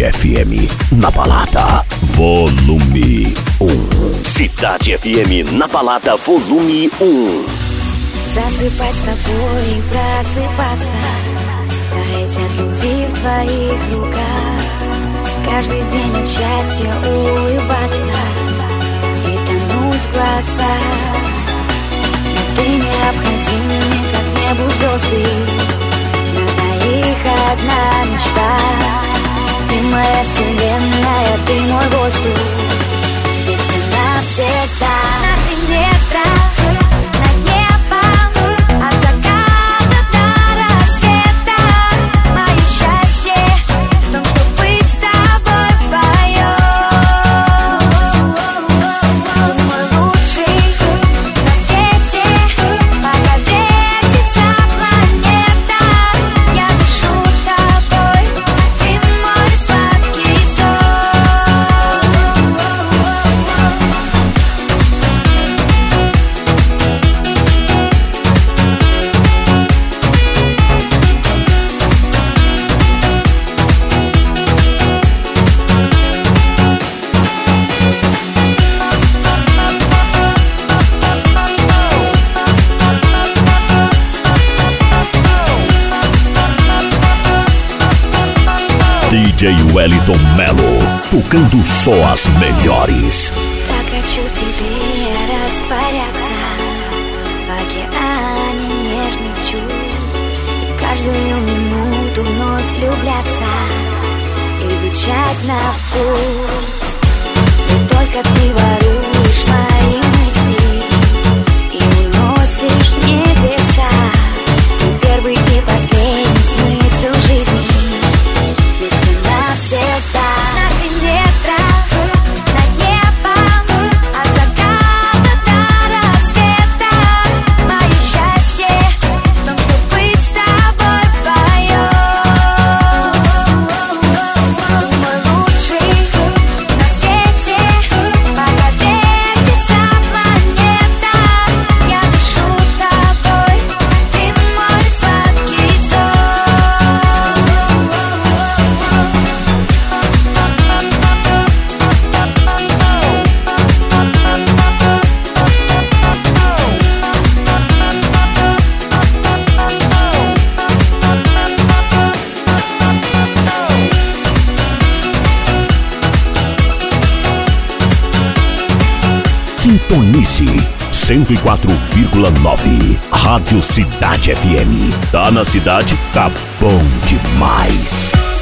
Cidade FM, na balada, volume 1. Cidade FM, na balada, volume 1. Засыпать с тобой и просыпаться, таять от любви в твоих руках. Каждый день от счастья улыбаться и тонуть в глазах. Но ты необходим мне, как небу звезды. На двоих одна мечта. Ты моя вселенная, ты мой воздух. Здесь ты навсегда. На 3 метра над небом, от заката до рассвета. Мое счастье в том, что быть с тобой вдвоем. Мой лучший на свете, пока вертится планета. Я дышу тобой, ты мой сладкий сон. DJ Wellington Mello, tocando só as melhores. Так хочу в тебе растворяться в океане нежных чувств. И каждую минуту вновь влюбляться, изучать на вкус. И только ты воруешь мои мысли и уносишь в небеса. Ты первый и последний смысл жизни. Здесь ты навсегда. На 3 метра над небом, от заката до рассвета. Мое счастье в том, что быть с тобой вдвоем. Мой лучший на свете, пока вертится планета. Я дышу тобой, ты мой сладкий сон. Sintonize 104,9. Rádio Cidade FM. Tá na cidade? Tá bom demais.